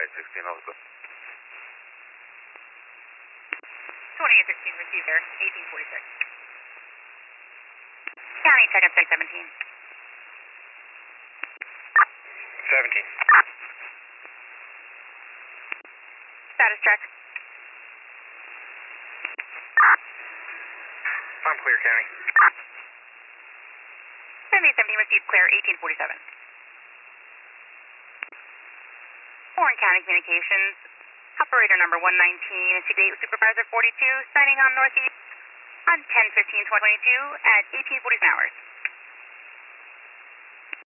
16 Elizabeth. 2816 received there, 1846. County, check at 617. 17. Status check. I'm clear, County. 7817 received clear, 1847. Warren County Communications, operator number 119, to date with Supervisor 42, signing on Northeast on 10/15/2022 at 18:47 hours.